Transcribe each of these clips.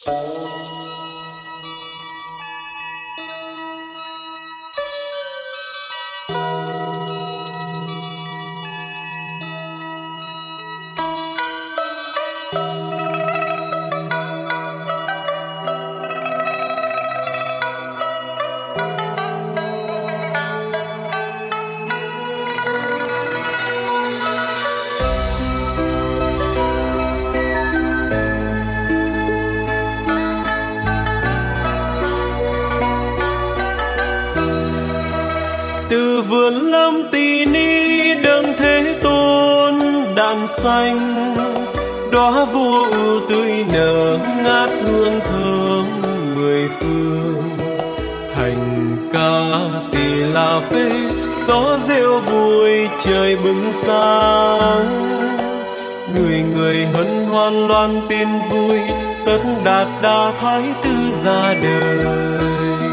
Từ vườn lâm tỳ ni đấng Thế Tôn đàn xanh, đóa vô ưu tươi nở ngát hương thơm mười phương. Thành ca tỳ la phê gió reo vui trời bừng sáng, người người hân hoan loan tin vui tất đạt đa thái tử ra đời.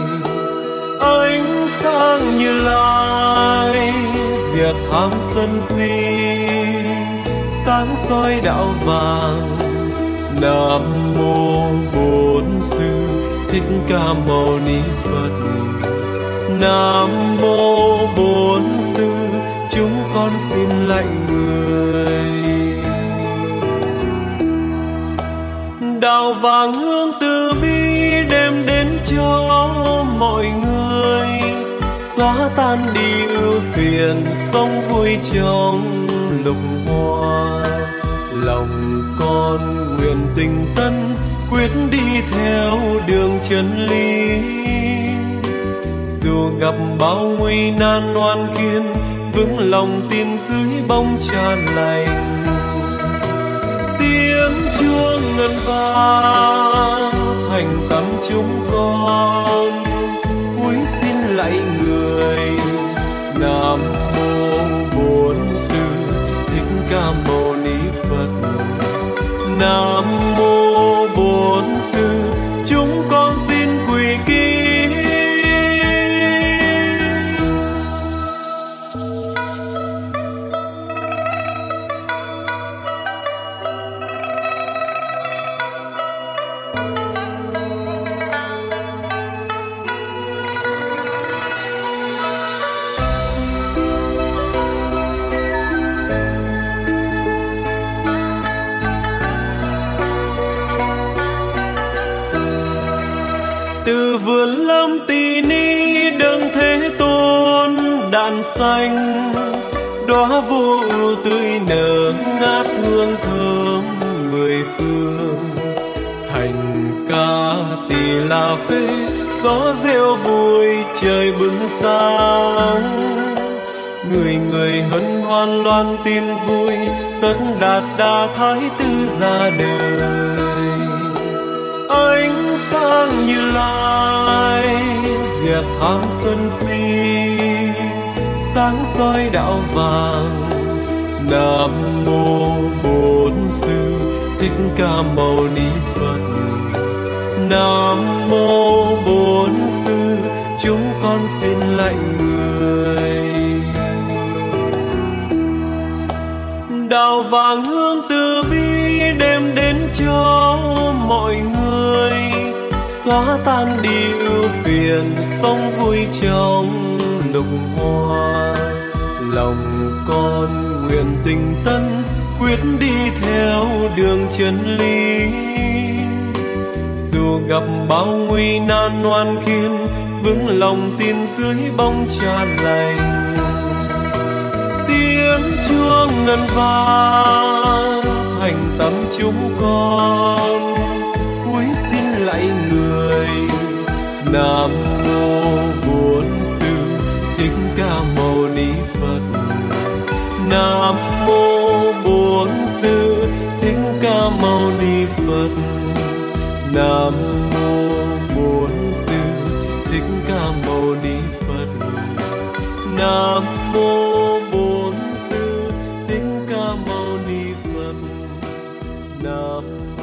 Ánh sáng Như Lai diệt tham sân si, sáng soi đạo vàng. Nam mô Bổn Sư Thích Ca Mâu Ni Phật. Nam mô Bổn Sư, chúng con xin lạy người. Đạo vàng hương từ bi đem đến cho mọi người, xóa tan đi ưu phiền sống vui trong lục hoa. Lòng con nguyện tình tân quyết đi theo đường chân lý, dù gặp bao nguy nan oan khiên vững lòng tin dưới bóng cha lành. Tiếng chuông ngân vang thành tâm chúng con cúi xin lạy người. Nam mô Bổn Sư Thích Ca Mâu Ni Phật. Nam mô Bổn Sư, chúng con xin quỳ kính. Từ vườn lâm tỳ ni đấng Thế Tôn đàn xanh, đóa vô ưu tươi nở ngát hương thơm mười phương. Thành ca tỳ la phê gió reo vui trời bừng sáng, người người hân hoan loan tin vui tất đạt đa thái tử ra đời. Ánh sáng Như Lai diệt tham sân si, sáng soi đạo vàng. Nam mô Bổn Sư Thích Ca Mâu Ni Phật. Nam mô Bổn Sư, chúng con xin lạy người. Đạo vàng hương từ bi đem đến cho mọi người, xóa tan đi ưu phiền sống vui trong lục hoa. Lòng con nguyện tình tân quyết đi theo đường chân lý, dù gặp bao nguy nan oan khiên vững lòng tin dưới bóng cha lành. Tiếng chuông ngân vang thành tâm chúng con cúi xin lạy người. Nam mô Bổn Sư Thích Ca Mâu Ni Phật. Nam mô Bổn Sư Thích Ca Mâu Ni Phật. Nam mô Bổn Sư Thích Ca Mâu Ni Phật. Nam mô Bổn Sư Thích Ca Mâu Ni Phật. Nam